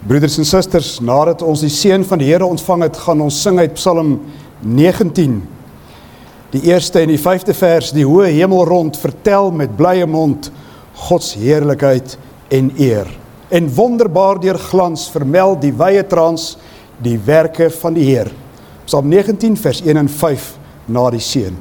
Broeders en susters, nadat ons die seën van die Here ontvang het, gaan ons sing uit Psalm 19. Die eerste en die 5de vers, die hoë hemel rond, vertel met blye mond, Gods heerlikheid en eer. En wonderbaar deur glans, vermeld die wye trans, die werke van die Heer. Psalm 19 vers 1 en 5, na die seën.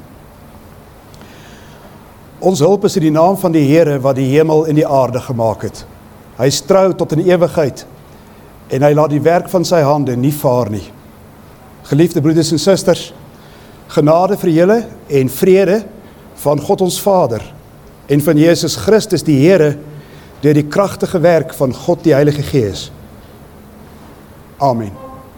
Ons hulp is in die naam van die Here, wat die hemel en die aarde gemaak het. Hy is trou tot in ewigheid, en hy laat die werk van sy hande nie vaar nie. Geliefde broeders en susters, genade vir julle en vrede van God ons Vader en van Jesus Christus die Here deur die kragtige werk van God die Heilige Gees. Amen.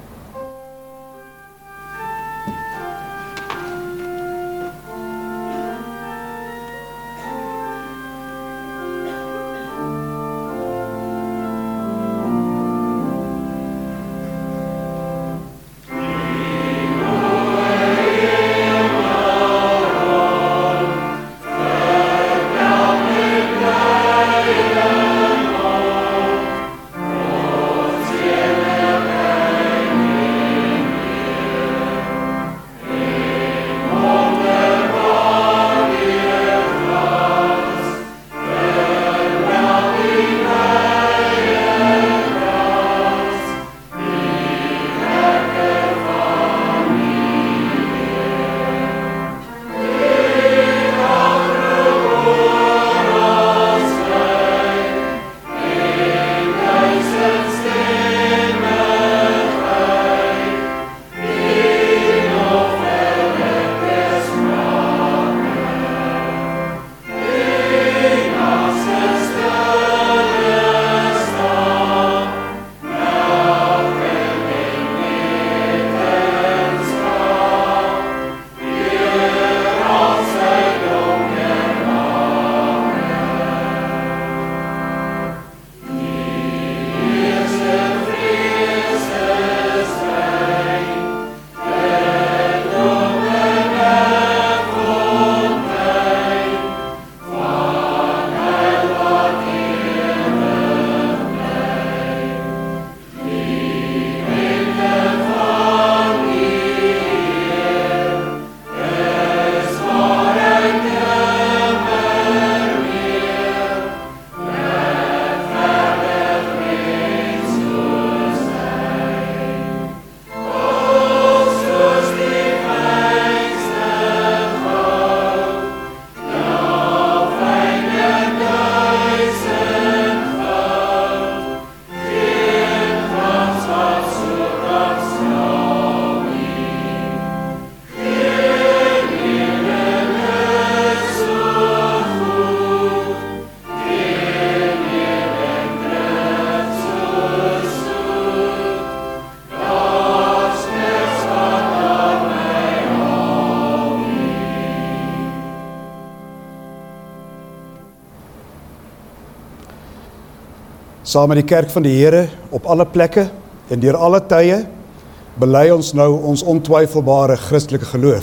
Saam met die kerk van die Here op alle plekke en deur alle tye bely ons nou ons ontwyfelbare Christelike geloof.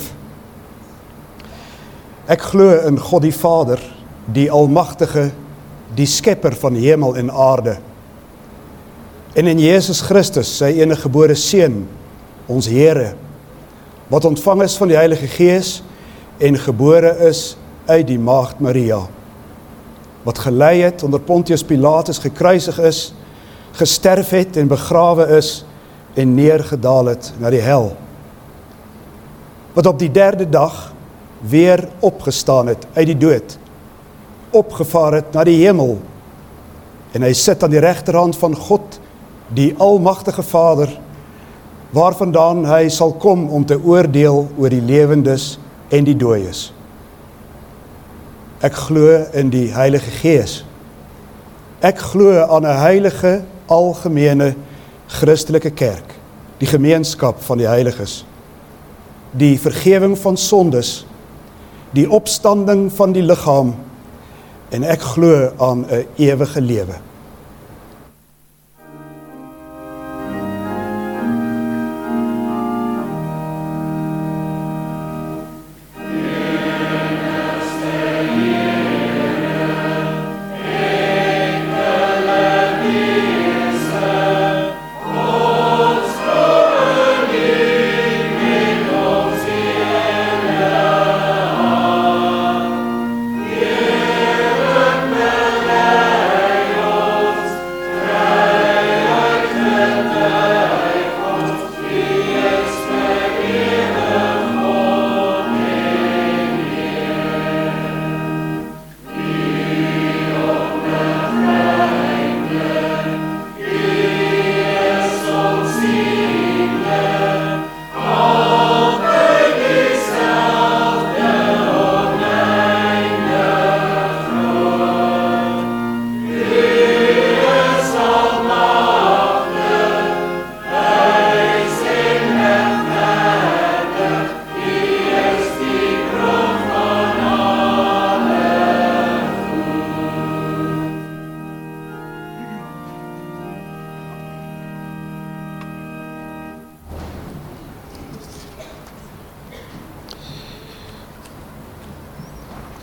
Ek glo in God die Vader, die Almagtige, die Skepper van hemel en aarde. En in Jesus Christus, sy enige gebore Seun, ons Here, wat ontvang is van die Heilige Gees en gebore is uit die Maagd Maria, wat gelei het, onder Pontius Pilatus gekruisig is, gesterf het en begrawe is en neergedaal het na die hel. Wat op die 3de dag weer opgestaan het uit die dood, opgevaar het na die hemel en hy sit aan die regterhand van God, die Almagtige Vader, waarvandaan hy sal kom om te oordeel oor die lewendes en die dooies. Ek glo in die Heilige Gees. Ek glo aan 'n heilige, algemene, Christelike kerk, die gemeenskap van die heiliges, die vergewing van sondes, die opstanding van die liggaam, en ek glo aan 'n ewige lewe.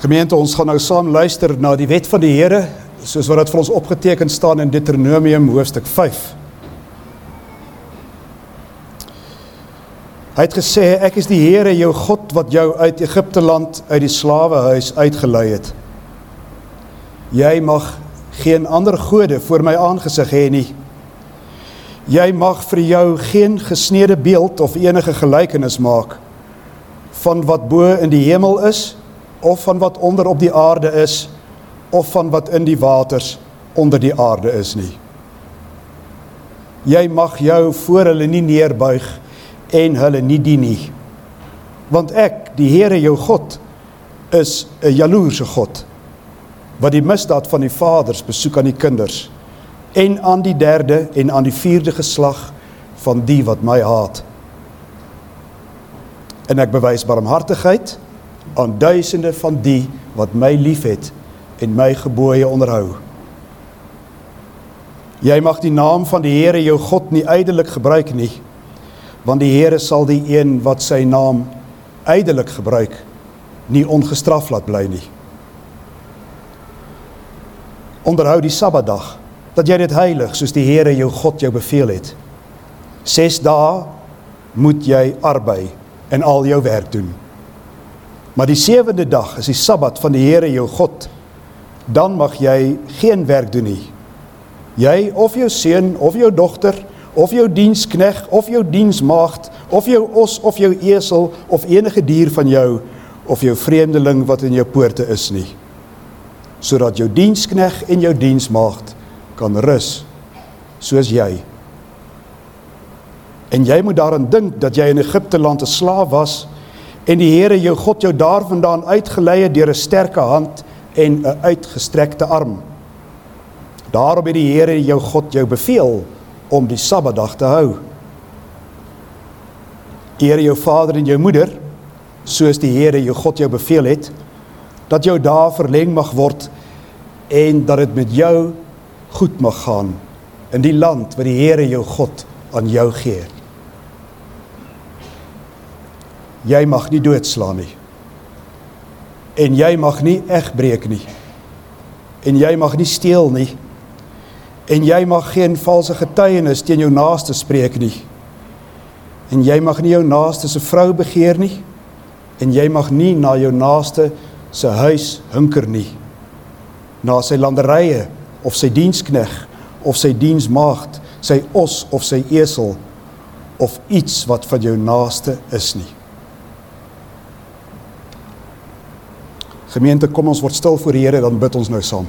Gemeente, ons gaan nou saam luister na die wet van die Here, soos wat dit vir ons opgeteken staan in Deuteronomium hoofstuk 5. Hy het gesê, ek is die Here jou God wat jou uit Egipte land, uit die slawehuis uitgelei het. Jy mag geen ander gode voor my aangesig hê nie. Jy mag vir jou geen gesnede beeld of enige gelykenis maak van wat bo in die hemel is, of van wat onder op die aarde is, of van wat in die waters onder die aarde is nie. Jy mag jou voor hulle nie neerbuig en hulle nie dien nie. Want ek, die Here jou God, is 'n jaloerse God, wat die misdaad van die vaders besoek aan die kinders, en aan die derde en aan die vierde geslag van die wat my haat. En ek bewys barmhartigheid aan duisende van die wat my liefhet en my gebooie onderhou. Jy mag die naam van die Here jou God nie ydelik gebruik nie, want die Here sal die een wat sy naam ydelik gebruik, nie ongestraf laat bly nie. Onderhou die Sabbatdag, dat jy dit heilig, soos die Here jou God jou beveel het. 6 dae moet jy arbei en al jou werk doen. Maar die 7de dag is die Sabbat van die Here jou God. Dan mag jy geen werk doen nie. Jy of jou seun of jou dogter, of jou dienskneg of jou diensmaagd, of jou os of jou esel, of enige dier van jou, of jou vreemdeling wat in jou poorte is nie. Sodat jou dienskneg en jou diensmaagd kan rus, soos jy. En jy moet daaraan dink dat jy in Egipte land 'n slaaf was, en die Here jou God jou daarvandaan uitgelei het deur 'n sterke hand en 'n uitgestrekte arm. Daarom het die Here jou God jou beveel om die Sabbatdag te hou. Eer jou vader en jou moeder, soos die Here jou God jou beveel het, dat jou dae verleng mag word en dat dit met jou goed mag gaan in die land wat die Here jou God aan jou gee. Jy mag nie doodslaan nie. En jy mag nie egbreek nie. En jy mag nie steel nie. En jy mag geen valse getuienis teen jou naaste spreek nie. En jy mag nie jou naaste se vrou begeer nie. En jy mag nie na jou naaste se huis hunker nie. Na sy landerye, of sy dienskneg, of sy diensmaagd, sy os of sy esel, of iets wat van jou naaste is nie. Gemeente, kom ons word stil voor die Here, dan bid ons nou saam.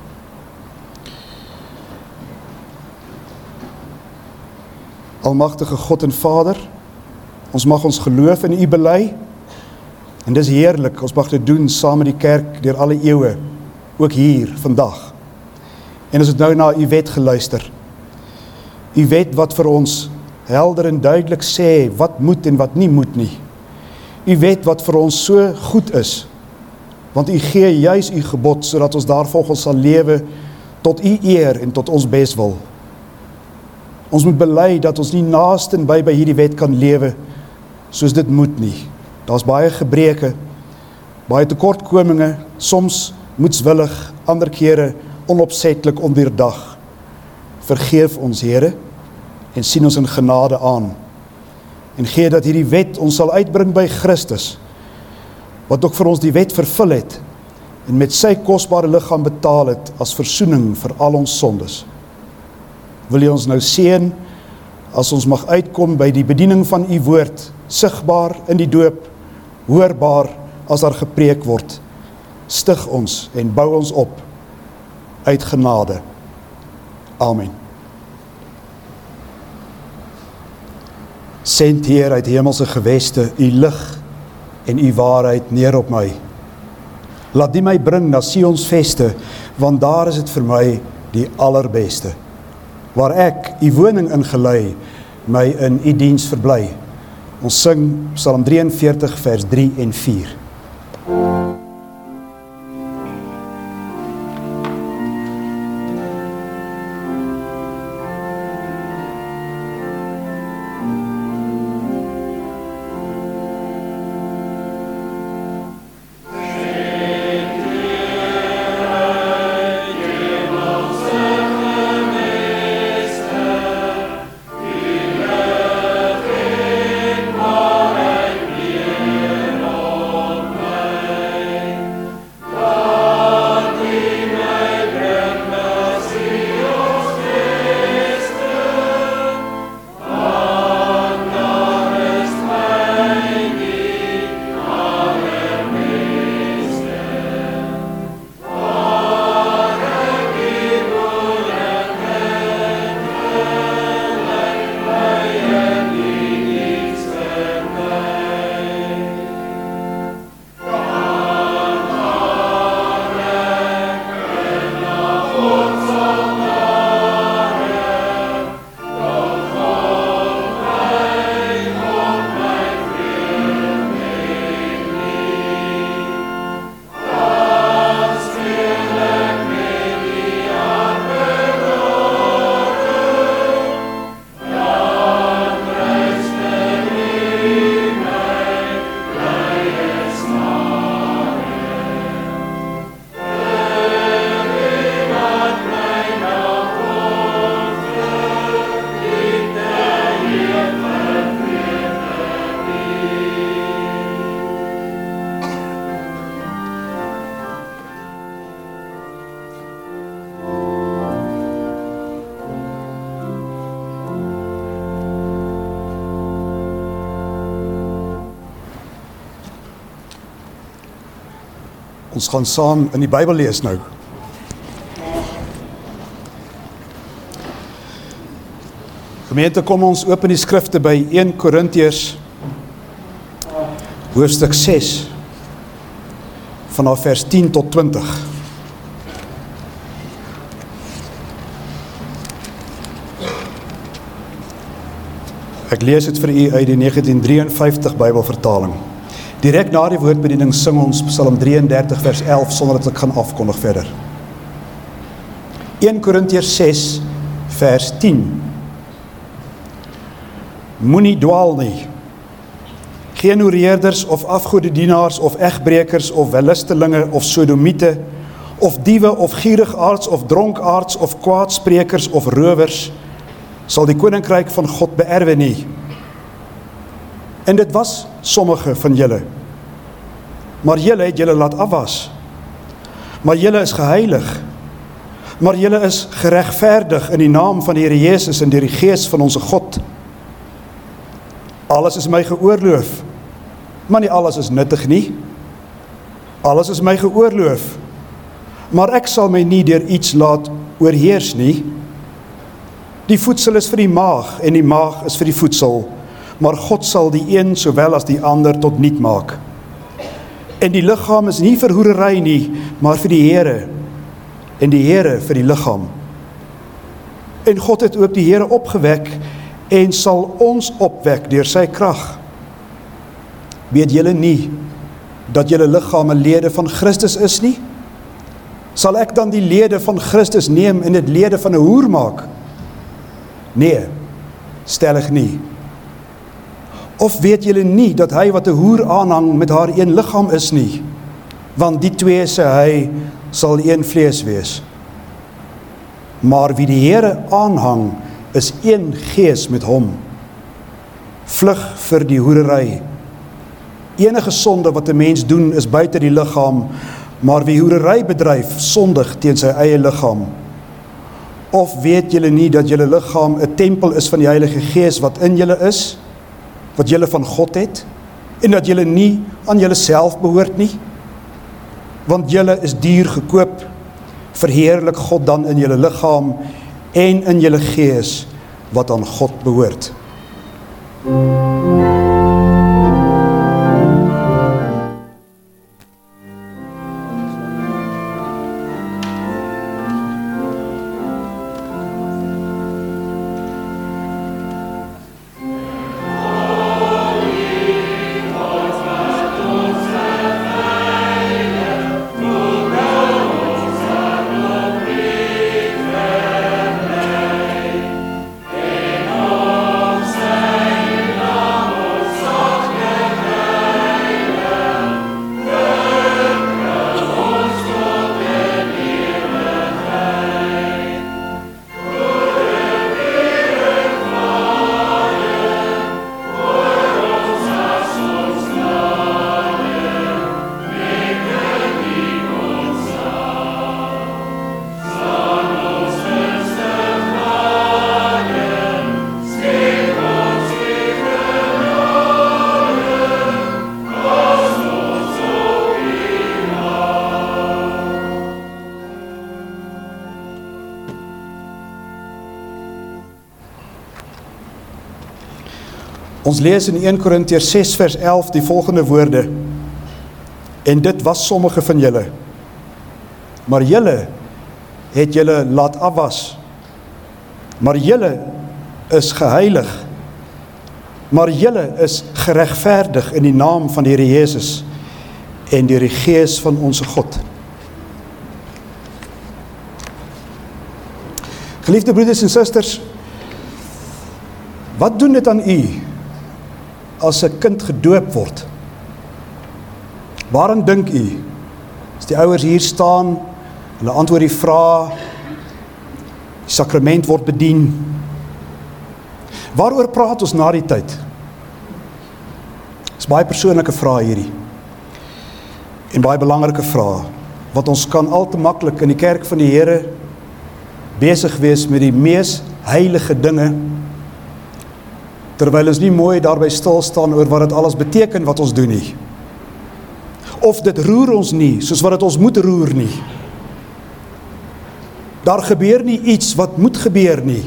Almagtige God en Vader, ons mag ons geloof in U bely, en dis heerlik, ons mag dit doen saam met die kerk deur alle eeue, ook hier, vandag. En ons het nou na U wet geluister. U wet wat vir ons helder en duidelik sê, wat moet en wat nie moet nie. U wet wat vir ons so goed is, want U gee juis U gebod, sodat ons daarvolgens sal lewe tot U eer en tot ons beswil. Ons moet bely dat ons nie naasten by hierdie wet kan lewe, soos dit moet nie. Daar's baie gebreke, baie tekortkominge, soms moedswillig, ander kere onopsetlik ondeurdag. Vergeef ons, Here, en sien ons in genade aan. En gee dat hierdie wet ons sal uitbring by Christus, wat ook vir ons die wet vervul het, en met sy kosbare liggaam betaal het, as versoening vir al ons sondes. Wil U ons nou seën, as ons mag uitkom by die bediening van U woord, sigbaar in die doop, hoorbaar as daar gepreek word. Stig ons en bou ons op, uit genade. Amen. Send Heer uit hemelse geweste, U lig en U waarheid neer op my. Laat die my bring na Sions veste, want daar is dit vir my die allerbeste. Waar ek U woning ingelei, my in U diens verbly. Ons sing Psalm 43 vers 3 en 4. Ons gaan saam in die Bybel lees nou. Gemeente, kom ons open die skrifte by 1 Korintiërs hoofstuk 6 vanaf vers 10 tot 20. Ek lees dit vir u uit die 1953 Bybelvertaling. Direk na die woordbediening sing ons Psalm 33 vers 11 sonder dat ek gaan afkondig verder. 1 Korintiërs 6 vers 10. Moenie dwaal nie. Geen hoereerders of afgodedienaars of egbrekers of wellustelinge of sodomiete of diewe of gierigaards of dronkaards of kwaadsprekers of rowers sal die koninkryk van God beerwe nie. En dit was sommige van julle. Maar julle het julle laat afwas. Maar julle is geheilig. Maar julle is geregverdig in die naam van die Here Jesus en deur die Gees van ons God. Alles is my geoorloof, maar nie alles is nuttig nie. Alles is my geoorloof, maar ek sal my nie deur iets laat oorheers nie. Die voedsel is vir die maag en die maag is vir die voedsel, maar God sal die een sowel as die ander tot niet maak. En die liggaam is nie vir hoerery nie, maar vir die Here, en die Here vir die liggaam. En God het ook die Here opgewek en sal ons opwek deur sy krag. Weet julle nie dat julle liggame lede van Christus is nie? Sal ek dan die lede van Christus neem en dit lede van 'n hoer maak? Nee, stellig nie. Of weet julle nie dat hy wat 'n hoer aanhang met haar een liggaam is nie? Want die twee, sê hy, sal een vlees wees. Maar wie die Here aanhang, is een gees met hom. Vlug vir die hoerery. Enige sonde wat 'n mens doen is buite die liggaam, maar wie hoerery bedryf, sondig teen sy eie liggaam. Of weet julle nie dat julle liggaam 'n tempel is van die Heilige Gees wat in julle is, wat julle van God het, en dat julle nie aan julle self behoort nie? Want julle is duur gekoop, verheerlik God dan in julle liggaam en in julle gees wat aan God behoort. Ons lees in 1 Korintiërs 6 vers 11 die volgende woorde. En dit was sommige van julle. Maar julle het julle laat afwas. Maar julle is geheilig. Maar julle is geregverdig in die naam van die Here Jesus en deur die Gees van ons God. Geliefde broeders en susters, wat doen dit aan u as 'n kind gedoop word? Waaraan dink u? As die ouers hier staan, hulle antwoord die vraag, die sakrament word bedien. Waaroor praat ons na die tyd? Dis baie persoonlike vrae hierdie. En baie belangrike vrae, want ons kan al te maklik in die kerk van die Here besig wees met die mees heilige dinge, terwyl ons nie mooi daarby stil staan oor wat dit alles beteken wat ons doen nie. of dit roer ons nie, soos wat dit ons moet roer nie. Daar gebeur nie iets wat moet gebeur nie.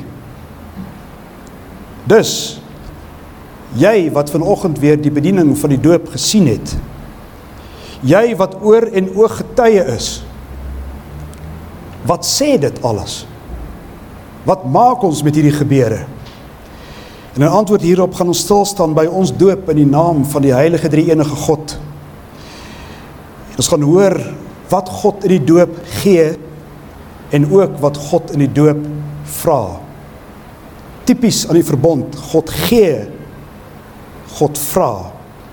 Dus, jy wat vanoggend weer die bediening van die doop gesien het, jy wat oor en oog getuie is, wat sê dit alles? Wat maak ons met hierdie gebeure? En in antwoord hierop gaan ons stilstaan by ons doop in die naam van die heilige drie-enige God. Ons gaan hoor wat God in die doop gee en ook wat God in die doop vra. Typies aan die verbond, God gee, God vra.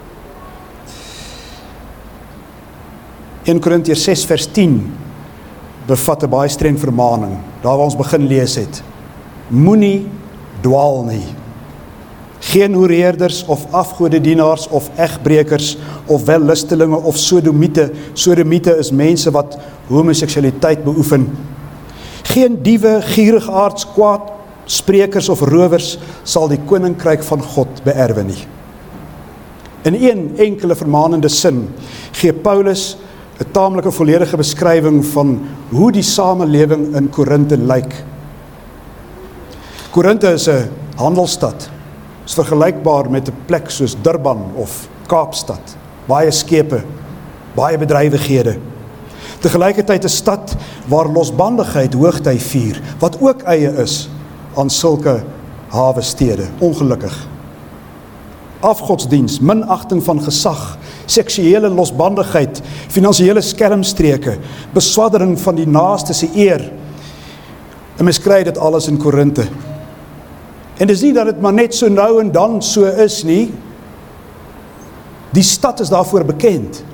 1 Korintiërs 6 vers 10 bevat 'n baie streng vermaning, daar waar ons begin lees het. Moenie dwaal nie. Geen hoereerders of afgodedienaars of egbrekers of wellustelinge of sodomiete. Sodomiete is mense wat homoseksualiteit beoefen. Geen diewe, gierigaards, kwaadsprekers of rowers sal die koninkryk van God beerwe nie. In een enkele vermanende sin gee Paulus 'n taamlike volledige beskrywing van hoe die samelewing in Korinthe lyk. Korinthe is 'n handelsstad. Is vergelykbaar met 'n plek soos Durban of Kaapstad. Baie skepe, baie bedrywighede. Tegelykertyd 'n stad waar losbandigheid hoogtyd vier, wat ook eie is aan sulke hawestede, ongelukkig. Afgodsdiens, minagting van gesag, seksuele losbandigheid, finansiële skelmstreke, beswaddering van die naaste se eer. En mens kry dit alles in Korinthe. En dis nie dat dit maar net so nou en dan so is nie. Die stad is daarvoor bekend.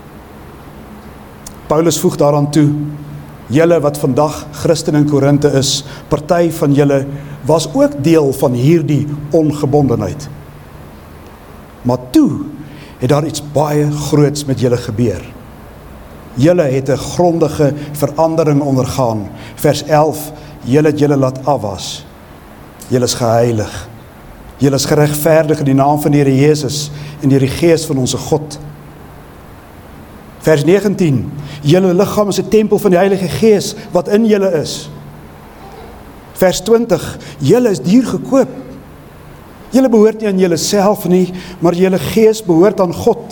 Paulus voeg daaraan toe, julle wat vandag Christen in Korinthe is, party van julle was ook deel van hierdie ongebondenheid. Maar toe het daar iets baie groots met julle gebeur. Julle het 'n grondige verandering ondergaan. Vers 11, julle het julle laat afwas. Julle is geheilig. Julle is geregverdig in die naam van die Here Jesus en deur die Gees van ons God. Vers 19, julle liggaam is 'n tempel van die Heilige Gees wat in julle is. Vers 20, julle is duur gekoop. Julle behoort nie aan julle self nie, maar julle gees behoort aan God.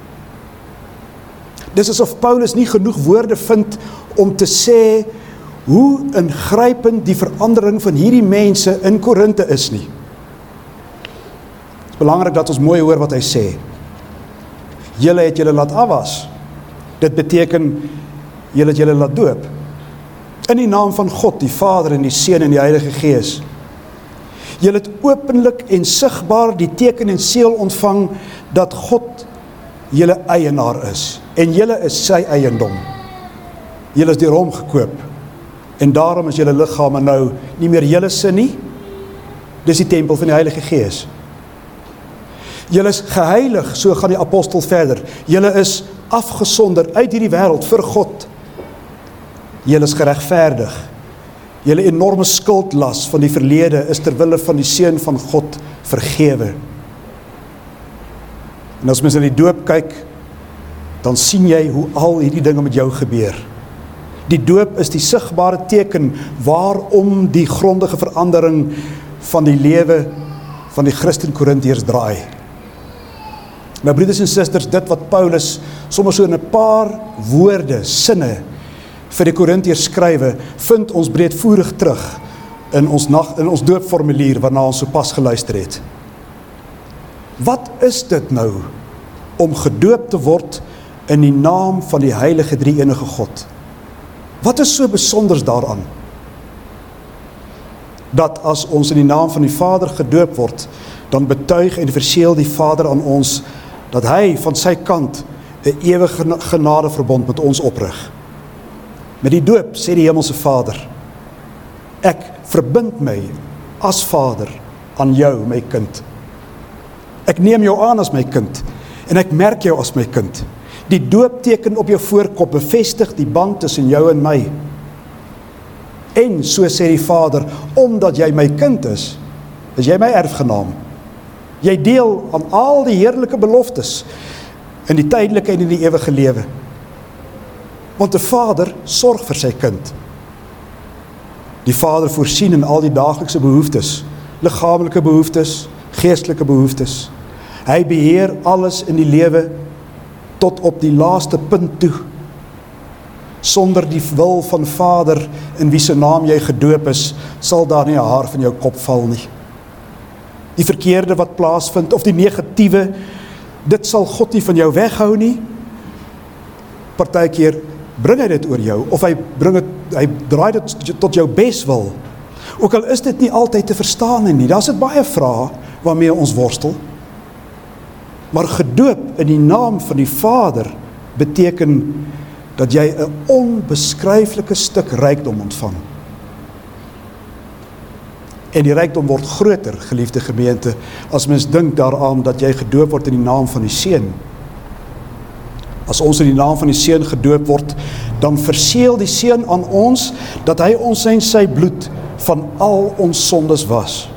Dis asof Paulus nie genoeg woorde vind om te sê hoe ingrypend die verandering van hierdie mense in Korinthe is nie. Het is belangrik dat ons mooi hoor wat hy sê. Julle het julle laat afwas. Dit beteken, julle het julle laat doop. In die naam van God, die Vader en die Seun en die Heilige Gees. Julle het openlik en sigbaar die teken en seël ontvang dat God julle eienaar is. En julle is sy eiendom. Julle is deur hom gekoop. En daarom is julle liggame nou nie meer julle se nie. Dis die tempel van die Heilige Gees. Julle is geheilig, so gaan die apostel verder. Julle is afgesonder uit hierdie wêreld vir God. Julle is geregverdig. Julle enorme skuldlas van die verlede is ter wille van die Seun van God vergewe. En as mens in die doop kyk, dan sien jy hoe al hierdie dinge met jou gebeur. Die doop is die sigbare teken waarom die grondige verandering van die lewe van die Christen Korintiërs draai. My broeders en susters, dit wat Paulus sommer so in 'n paar woorde, sinne vir die Korintiërs skrywe, vind ons breedvoerig terug in ons doopformulier waarna ons sopas geluister het. Wat is dit nou om gedoop te word in die naam van die heilige drie-enige God? Wat is so besonders daaraan? Dat as ons in die naam van die Vader gedoop word, dan betuig en verseël die Vader aan ons dat hy van sy kant 'n ewige genadeverbond met ons oprig. Met die doop sê die Hemelse Vader, ek verbind my as Vader aan jou, my kind. Ek neem jou aan as my kind en ek merk jou as my kind. Die doopteken op jou voorkop bevestig die band tussen jou en my. En so sê die Vader, omdat jy my kind is jy my erfgenaam. Jy deel aan al die heerlike beloftes in die tydelike en in die ewige lewe. Want 'n Vader sorg vir sy kind. Die Vader voorsien in al die daaglikse behoeftes, liggaamlike behoeftes, geestelike behoeftes. Hy beheer alles in die lewe tot op die laaste punt toe. Sonder die wil van Vader in wie se naam jy gedoop is, sal daar nie 'n haar van jou kop val nie. Die verkeerde wat plaasvind, of die negatiewe, dit sal God nie van jou weghou nie. Partykeer bring hy dit oor jou, of hy draai dit tot jou beswil. Ook al is dit nie altyd te verstaan nie, daar is dit baie vrae waarmee ons worstel. Maar gedoop in die naam van die Vader beteken dat jy 'n onbeskryflike stuk rykdom ontvang. En die rykdom word groter, geliefde gemeente, as mens dink daaraan dat jy gedoop word in die naam van die Seun. As ons in die naam van die Seun gedoop word, dan verseël die Seun aan ons, dat hy ons in sy bloed van al ons sondes was.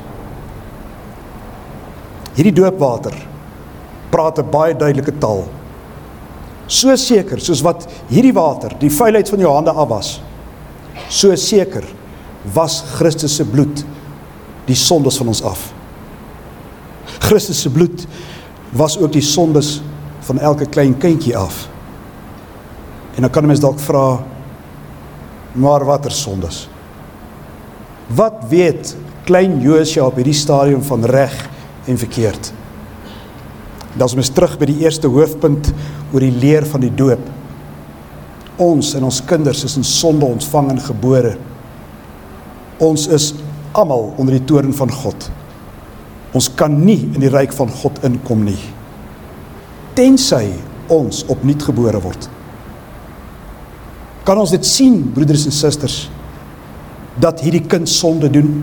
Hierdie doopwater praat 'n baie duidelike taal. So seker, soos wat hierdie water die vuilheid van jou hande afwas, so seker was Christus se bloed die sondes van ons af. Christus se bloed was ook die sondes van elke klein kindjie af. En dan kan 'n mens dalk vra, maar watter sondes? Wat weet klein Josua op hierdie stadium van reg en verkeerd? Dan is ons terug by die eerste hoofpunt oor die leer van die doop. Ons en ons kinders is in sonde ontvang en gebore. Ons is almal onder die toorn van God. Ons kan nie in die ryk van God inkom nie, tensy ons opnuut gebore word. Kan ons dit sien, broeders en susters, dat hierdie kind sonde doen?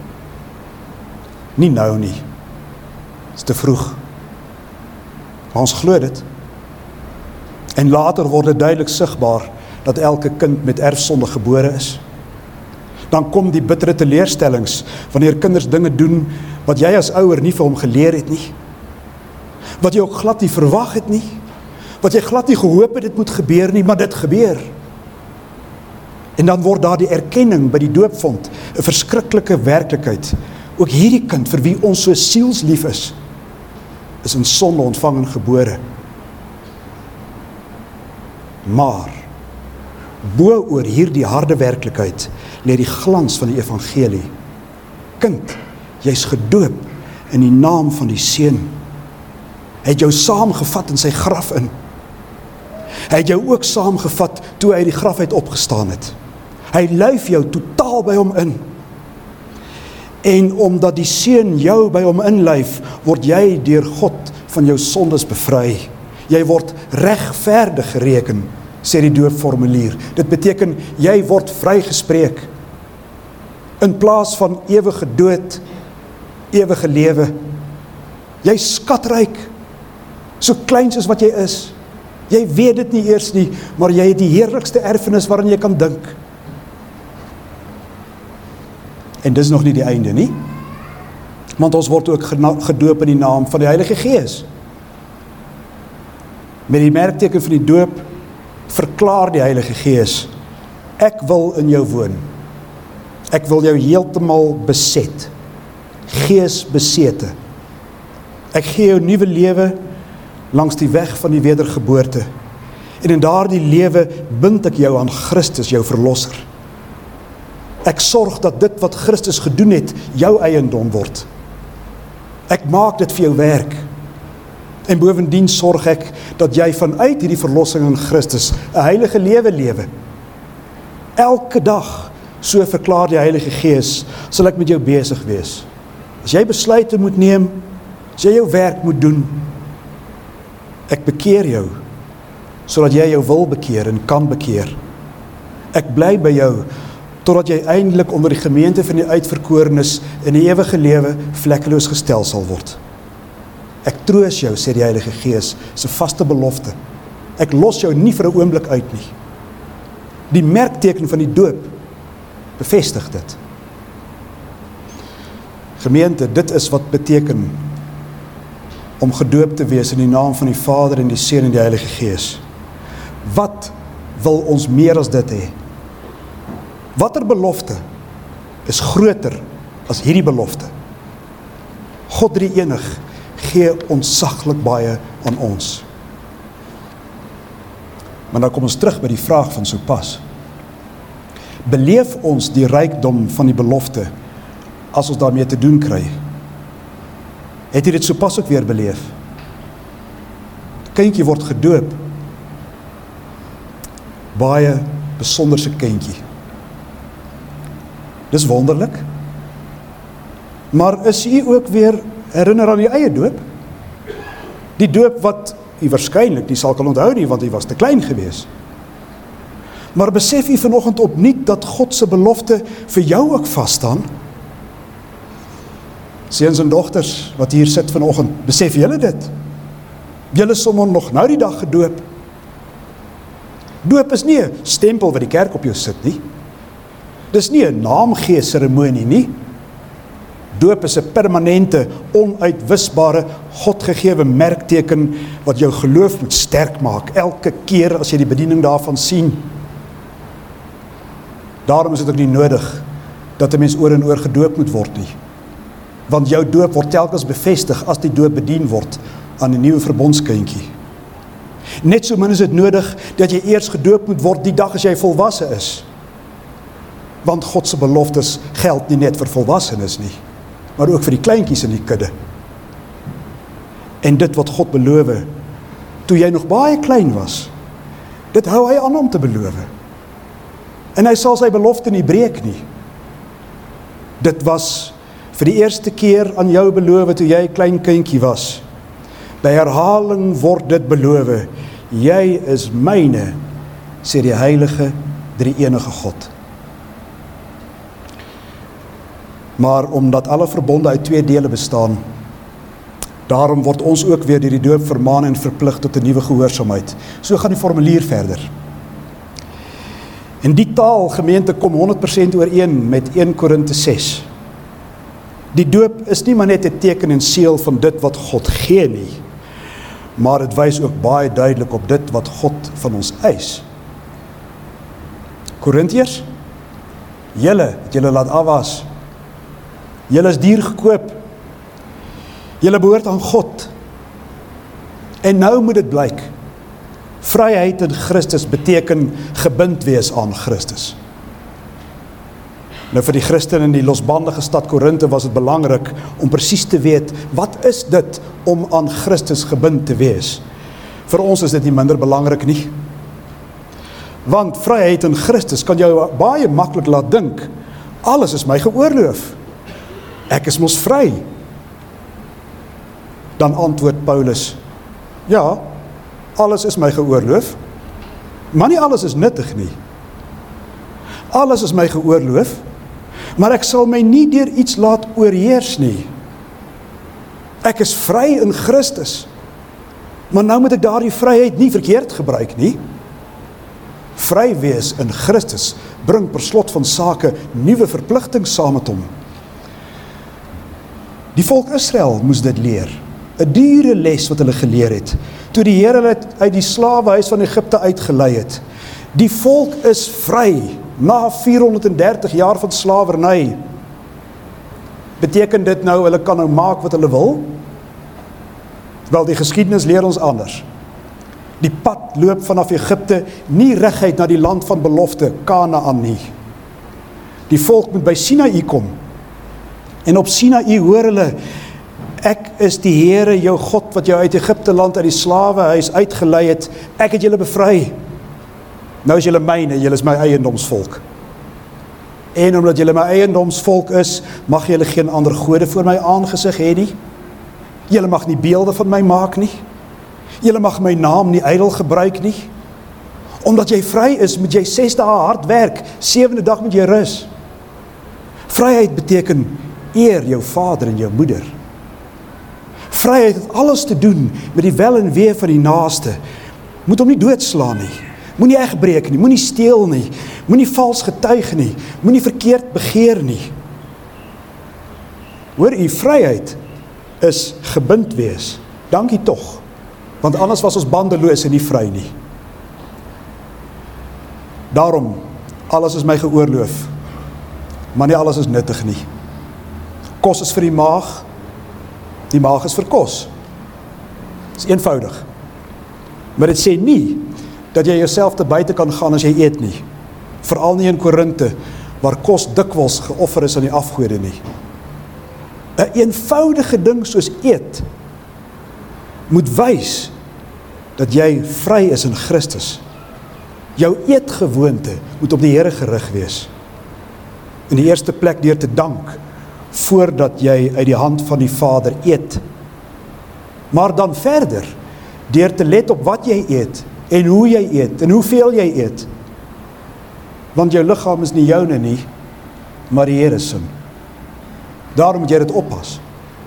Nie nou nie. Dit is te vroeg. Maar ons glo dit. En later word dit duidelik sigbaar dat elke kind met erfsonde gebore is. Dan kom die bittere teleurstellings wanneer kinders dinge doen wat jy as ouer nie vir hom geleer het nie. Wat jy ook glad nie verwag het nie. Wat jy glad nie gehoop het dit moet gebeur nie, maar dit gebeur. En dan word daar die erkenning by die doopvond 'n verskriklike werklikheid. Ook hierdie kind vir wie ons so sielslief is in sonde ontvang en gebore. Maar bo oor hierdie harde werklikheid lê die glans van die evangelie. Kind, jy's gedoop in die naam van die Seun. Hy het jou saamgevat in sy graf in. Hy het jou ook saamgevat toe hy die graf uit opgestaan het. Hy lyf jou totaal by hom in. En omdat die Seun jou by hom inlyf, word jy deur God van jou sondes bevry. Jy word regverdig gereken, sê die doopformulier. Dit beteken, jy word vrygespreek. In plaas van ewige dood, ewige lewe. Jy's skatryk, so klein soos wat jy is. Jy weet dit nie eers nie, maar jy het die heerlikste erfenis waarin jy kan dink. En dis nog nie die einde nie, want ons word ook gedoop in die naam van die Heilige Gees. Met die merkteken van die doop verklaar die Heilige Gees, ek wil in jou woon. Ek wil jou heeltemal beset, geesbesete. Ek gee jou nuwe lewe langs die weg van die wedergeboorte. En in daardie lewe bind ek jou aan Christus, jou verlosser. Ek sorg dat dit wat Christus gedoen het, jou eiendom word. Ek maak dit vir jou werk. En bovendien sorg ek dat jy vanuit hierdie verlossing in Christus 'n heilige lewe lewe. Elke dag, so verklaar die Heilige Gees, sal ek met jou besig wees. As jy besluite moet neem, as jy jou werk moet doen, ek bekeer jou, sodat jy jou wil bekeer en kan bekeer. Ek bly by jou, totdat jy eindelik onder die gemeente van die uitverkorenes in die ewige lewe vlekkeloos gestel sal word. Ek troos jou, sê die Heilige Gees, se vaste belofte. Ek los jou nie vir 'n oomblik uit nie. Die merkteken van die doop bevestig dit. Gemeente, dit is wat beteken om gedoop te wees in die naam van die Vader en die Seun en die Heilige Gees. Wat wil ons meer as dit hê? Watter belofte is groter as hierdie belofte? God drie enig gee ontsaglik baie aan ons. Maar nou kom ons terug by die vraag van sopas. Beleef ons die rykdom van die belofte as ons daarmee te doen kry? Het jy dit sopas ook weer beleef? Kindjie word gedoop. Baie besonderse kindjie. Dis wonderlik. Maar is u ook weer herinner aan die eie doop? Die doop wat u waarskynlik nie sal kan onthou nie, want u was te klein gewees. Maar besef u vanoggend opnuut dat God se belofte vir jou ook vasstaan? Seuns en dogters wat hier sit vanoggend, besef julle dit? Julle is sommer nog nou die dag gedoop. Doop is nie 'n stempel wat die kerk op jou sit nie. Dis nie 'n naamgee seremonie nie. Doop is 'n permanente, onuitwisbare, Godgegewe merkteken wat jou geloof moet sterk maak, elke keer as jy die bediening daarvan sien. Daarom is dit ook nie nodig dat 'n mens oor en oor gedoop moet word nie. Want jou doop word telkens bevestig as die doop bedien word aan 'n nuwe verbondskindjie. Net so min is dit nodig dat jy eers gedoop moet word die dag as jy volwasse is. Want God se beloftes geld nie net vir volwassenes nie, maar ook vir die kleintjies in die kudde. En dit wat God beloof, toe jy nog baie klein was, dit hou hy aan om te beloof. En hy sal sy belofte nie breek nie. Dit was vir die eerste keer aan jou beloof toe jy 'n klein kindjie was. By herhaling word dit beloof, jy is myne, sê die heilige, drie-enige God. Maar omdat alle verbonde uit twee dele bestaan, daarom word ons ook weer deur die doop vermaan en verplig tot 'n nuwe gehoorsaamheid. So gaan die formulier verder. En die taal, gemeente, kom 100% ooreen met 1 Korinte 6. Die doop is nie maar net 'n teken en seël van dit wat God gee nie, maar dit wys ook baie duidelik op dit wat God van ons eis. Korintiërs, julle het julle laat afwas. Julle is duur gekoop. Julle behoort aan God. En nou moet dit blyk. Vryheid in Christus beteken gebind wees aan Christus. Nou vir die Christen in die losbandige stad Korinte was dit belangrik om presies te weet, wat is dit om aan Christus gebind te wees? Vir ons is dit nie minder belangrik nie. Want vryheid in Christus kan jou baie maklik laat dink, alles is my geoorloof. Ek is mos vry. Dan antwoord Paulus, ja, alles is my geoorloof, maar nie alles is nuttig nie. Alles is my geoorloof, maar ek sal my nie deur iets laat oorheers nie. Ek is vry in Christus, maar nou moet ek daardie vryheid nie verkeerd gebruik nie. Vry wees in Christus bring per slot van sake nuwe verpligtings saam met hom. Die volk Israel moes dit leer, 'n dure les wat hulle geleer het, toe die Here hulle uit die slawehuis van Egipte uitgelei het. Die volk is vry, na 430 jaar van slawerny. Beteken dit nou, hulle kan nou maak wat hulle wil? Wel, die geskiedenis leer ons anders. Die pad loop vanaf Egipte nie reguit na die land van belofte, Kanaan nie. Die volk moet by Sinaï kom. En op Sinaï hoor hulle, ek is die Here, jou God, wat jou uit Egipte land, uit die slawehuis uitgelei het. Ek het julle bevry. Nou is julle myne, julle is my eiendomsvolk. En omdat julle my eiendomsvolk is, mag julle geen ander gode voor my aangesig hê nie. Julle mag nie beelde van my maak nie. Julle mag my naam nie ydel gebruik nie. Omdat jy vry is, moet jy 6 dae hard werk, 7de dag moet jy rus. Vryheid beteken eer jou vader en jou moeder. Vryheid het alles te doen met die wel en wee van die naaste. Moet hom nie doodslaan nie. Moenie egbreek nie, moenie steel nie, moenie vals getuig nie, moenie verkeerd begeer nie. Hoor, u vryheid is gebind wees Dankie tog, want anders was ons bandeloos en nie vry nie. Daarom, alles is my geoorloof, maar nie alles is nuttig nie. Kos is vir die maag is vir kos. Dit is eenvoudig. Maar dit sê nie, dat jy jouself te buite kan gaan as jy eet nie. Veral nie in Korinthe, waar kos dikwels geoffer is aan die afgode nie. 'n eenvoudige ding soos eet, moet wys, dat jy vry is in Christus. Jou eetgewoonte moet op die Here gerig wees. In die eerste plek deur te dank, voordat jy uit die hand van die Vader eet. Maar dan verder, deur te let op wat jy eet, en hoe jy eet, en hoeveel jy eet. Want jou liggaam is nie joune nie, maar die Here se. Daarom moet jy dit oppas.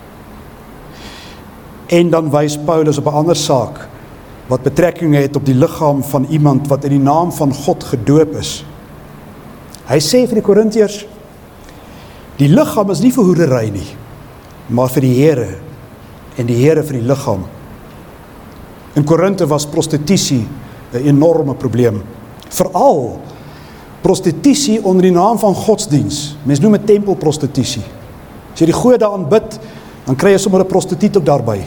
En dan wys Paulus op 'n ander saak, wat betrekking het op die liggaam van iemand wat in die naam van God gedoop is. Hy sê vir die Korintiërs, die liggaam is nie vir hoerery nie, maar vir die Here, en die Here vir die liggaam. In Korinthe was prostitusie 'n enorme probleem. Veral prostitusie onder die naam van godsdiens. Mens noem dit tempelprostitusie. As jy die gode aanbid, dan kry jy sommer 'n prostituut ook daarby.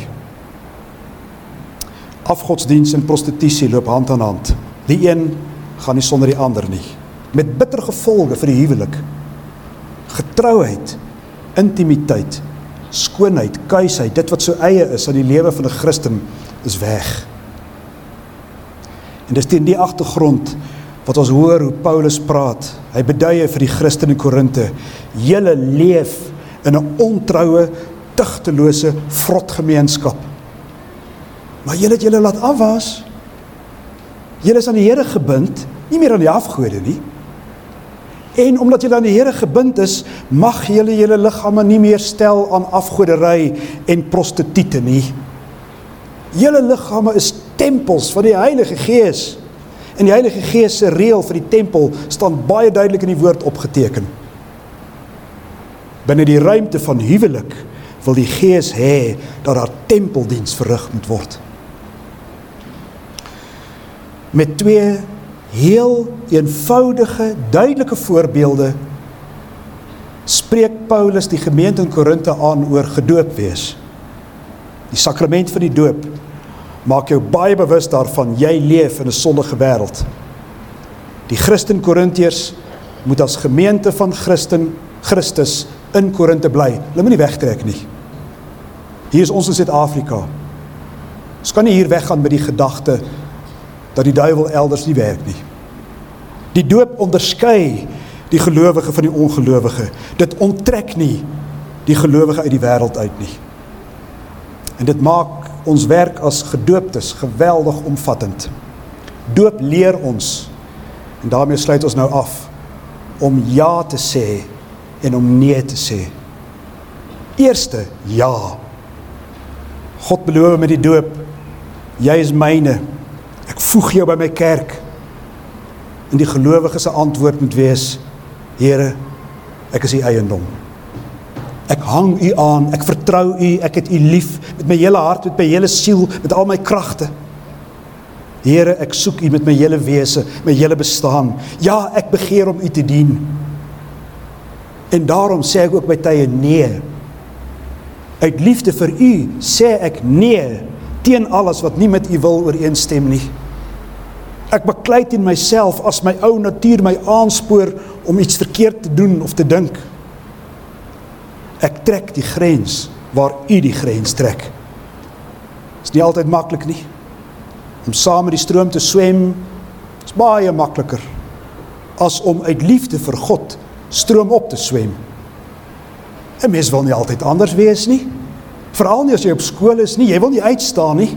Afgodsdiens en prostitusie loop hand aan hand. Die een gaan nie sonder die ander nie. Met bitter gevolge vir die huwelik. Getrouheid, intimiteit, skoonheid, kuisheid, dit wat so eie is aan die lewe van 'n Christen, is weg. En dis teen die agtergrond wat ons hoor hoe Paulus praat. Hy beduie vir die Christen in Korinthe, julle leef in 'n ontroue, tugtelose vrotgemeenskap. Maar julle het julle laat afwas. Julle is aan die Here gebind, nie meer aan die afgode nie. En omdat julle aan die Here gebind is, mag julle liggame nie meer stel aan afgoderry en prostituie nie. Julle liggame is tempels van die Heilige Gees. En die Heilige Gees se reël vir die tempel staan baie duidelik in die woord opgeteken. Binne die ruimte van huwelik wil die Gees hê dat daar tempeldiens verrig moet word. Met twee heel eenvoudige, duidelike voorbeelde spreek Paulus die gemeente in Korinthe aan oor gedoop wees. Die sakrament van die doop maak jou baie bewus daarvan, jy leef in 'n sondige wêreld. Die Christen Korintiërs moet as gemeente van Christus in Korinthe bly. Hulle moet nie wegtrek nie. Hier is ons in Suid-Afrika. Ons kan nie hier weggaan met die gedagte dat die duiwel elders nie werk nie. Die doop onderskei die gelowige van die ongelowige. Dit onttrek nie die gelowige uit die wêreld uit nie. En dit maak ons werk as gedooptes geweldig omvattend. Doop leer ons, en daarmee sluit ons nou af, om ja te sê en om nee te sê. Eerste, ja. God beloof met die doop, jy is myne, ek voeg jou by my kerk. En die gelowige se antwoord moet wees, Here, ek is u eiendom. Ek hang u aan, ek vertrou u, ek het u lief, met my hele hart, met my hele siel, met al my kragte. Here, ek soek u met my hele wese, my hele bestaan. Ja, ek begeer om u te dien. En daarom sê ek ook by tye nee. Uit liefde vir u sê ek nee, teen alles wat nie met u wil ooreenstem nie. Ek beklei teen myself as my ou natuur my aanspoor om iets verkeerd te doen of te dink. Ek trek die grens waar u die grens trek. Is nie altyd maklik nie. Om saam met die stroom te swem is baie makliker as om uit liefde vir God stroom op te swem. 'n Mens wil nie altyd anders wees nie. Veral nie as jy op skool is nie, jy wil nie uitstaan nie.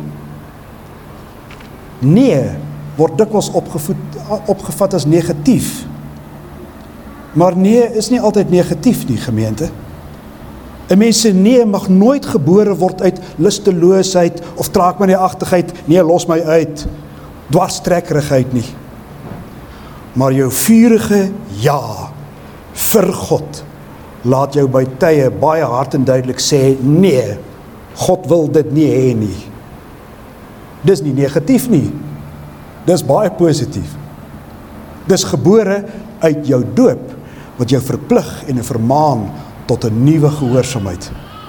Nee, word dikwels opgevat as negatief. Maar nee is nie altyd negatief nie, gemeente. 'n Mens se nee mag nooit gebore word uit lusteloosheid of traagmanieagtigheid, nee, los my uit, dwarstrekkerigheid nie. Maar jou vurige ja vir God laat jou by tye baie hard en duidelik sê nee. God wil dit nie hê nie. Dis nie negatief nie. Dis baie positief. Dis gebore uit jou doop, wat jou verplig en vermaan tot 'n nuwe gehoorsaamheid.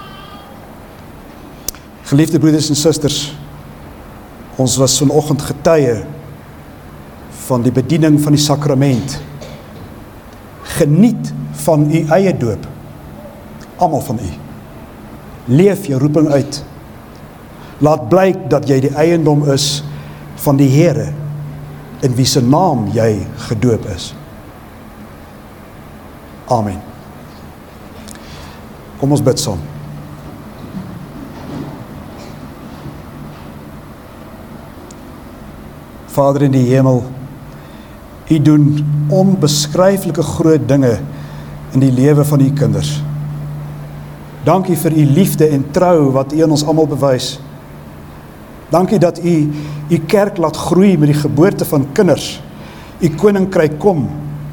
Geliefde broeders en susters, ons was vanoggend getuie van die bediening van die sakrament. Geniet van u eie doop, almal van u. Leef jou roeping uit. Laat blyk dat jy die eiendom is van die Here, in wie se naam jy gedoop is. Amen. Kom ons bid saam. Vader in die hemel, u doen onbeskryflike groot dinge in die lewe van u kinders. Dankie vir u liefde en trou wat u aan ons almal bewys. Dankie dat u kerk laat groei met die geboorte van kinders. U koninkryk kom.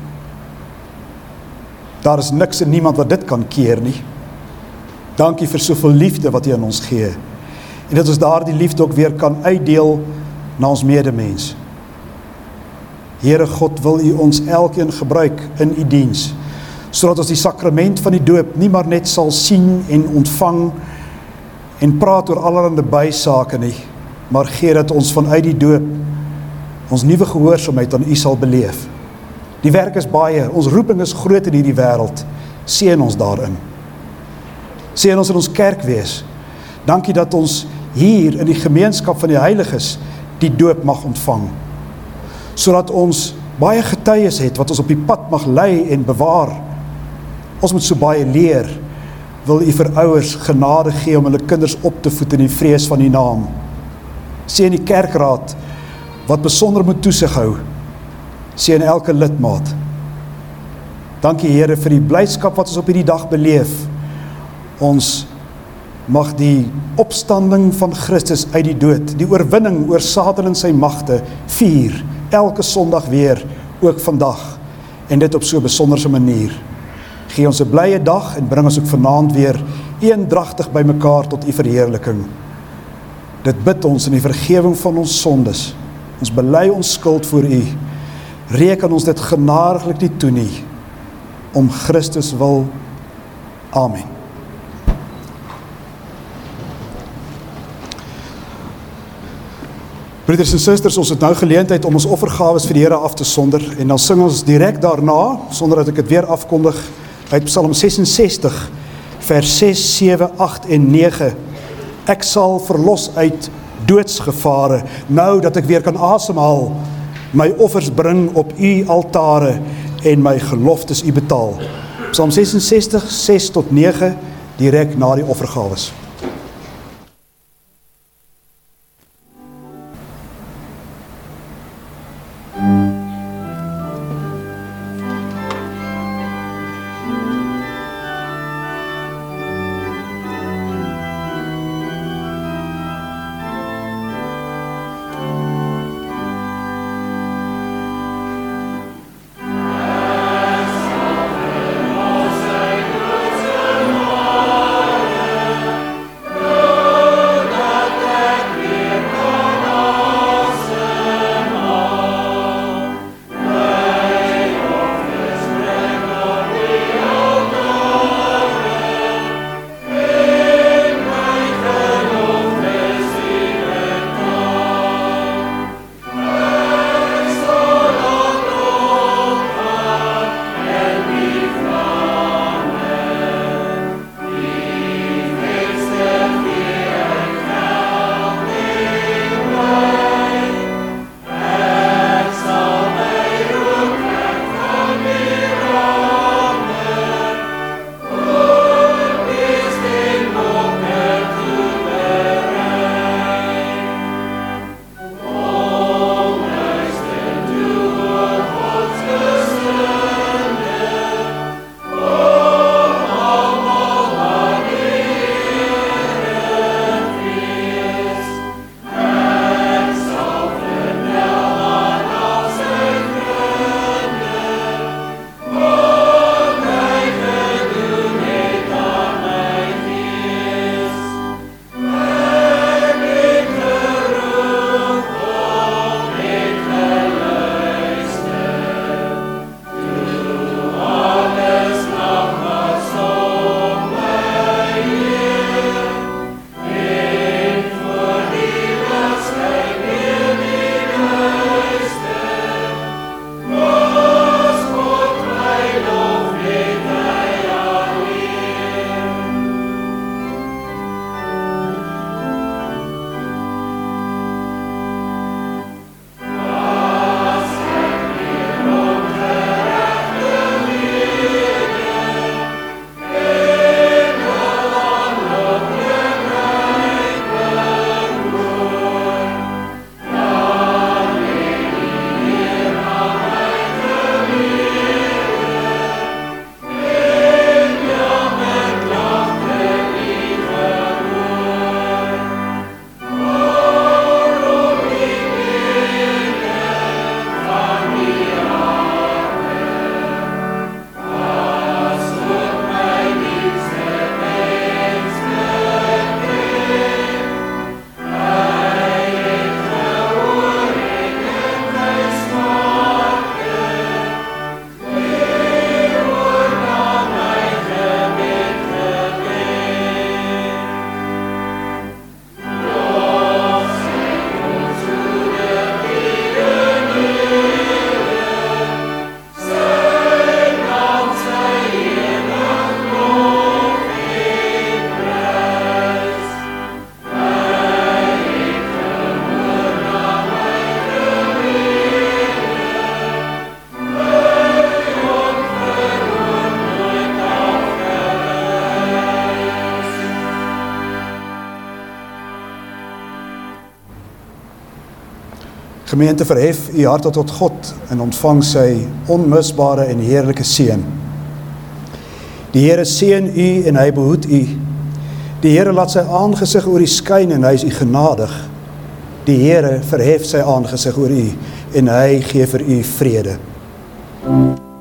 Daar is niks en niemand wat dit kan keer nie. Dankie vir soveel liefde wat u aan ons gee. En dat ons daardie liefde ook weer kan uitdeel na ons medemens. Here God, wil u ons elkeen gebruik in u diens, sodat ons die sakrament van die doop nie maar net sal sien en ontvang en praat oor allerhande bysake nie, maar gee dat ons vanuit die doop ons nuwe gehoorsaamheid aan u sal beleef. Die werk is baie, ons roeping is groot in hierdie wêreld. Seën ons daarin. Seën ons in ons kerk wees. Dankie dat ons hier in die gemeenskap van die heiliges die doop mag ontvang, sodat ons baie getuies het wat ons op die pad mag lei en bewaar. Ons moet so baie leer. Wil u vir ouers genade gee om hulle kinders op te voed in die vrees van u naam. Seën die kerkraad wat besonder moet toesig hou. Seën elke lidmaat. Dankie Here vir die blydskap wat ons op hierdie dag beleef. Ons mag die opstanding van Christus uit die dood, die oorwinning oor Satan en sy magte, vier, elke Sondag weer, ook vandag, en dit op so 'n besonderse manier. Gee ons 'n blye dag en bring ons ook vanaand weer eendragtig bymekaar tot u verheerliking. Dit bid ons in die vergewing van ons sondes. Ons bely ons skuld voor u. Reken ons dit genadiglik nie toe nie, om Christus wil. Amen. Broeders en susters, ons het nou geleentheid om ons offergawes vir die Here af te sonder, en dan sing ons direk daarna, sonder dat ek dit weer afkondig, uit Psalm 66, vers 6, 7, 8 en 9. Ek sal verlos uit doodsgevare, nou dat ek weer kan asemhaal, my offers bring op u altare, en my geloftes u betaal. Psalm 66, 6 tot 9, direk na die offergawes. Gemeente, verhef u harte tot God en ontvang sy onmisbare en heerlike seën. Die Here seën u en hy behoed u. Die Here laat sy aangesig oor u skyn en hy is u genadig. Die Here verhef sy aangesig oor u en hy gee vir u vrede.